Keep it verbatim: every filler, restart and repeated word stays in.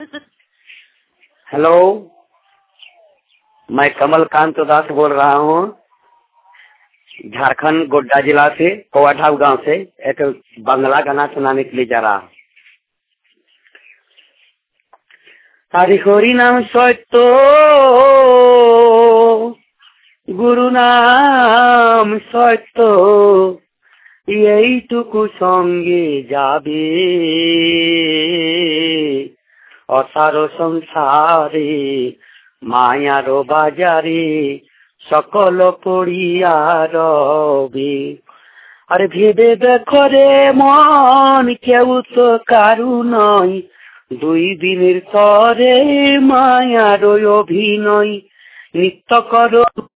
Hello, मैं कमलकांत दास बोल रहा हूँ, झारखंड गोड्डा जिला से कोवाठाव गांव से। एक बांग्ला गाना सुनाने के लिए जा रहा हूँ। हरि हरि नाम सत्य गुरु नाम सत्य এইটুকু সঙ্গে যাবে অসার সংসারে মায়ার বাজারে সকল পড়িয়া রবে। আরে ভেবে দেখো রে মন, কেউ তো কারু নয়, দুই দিনের তরে মায়ার অভিনয়। নিত্য করো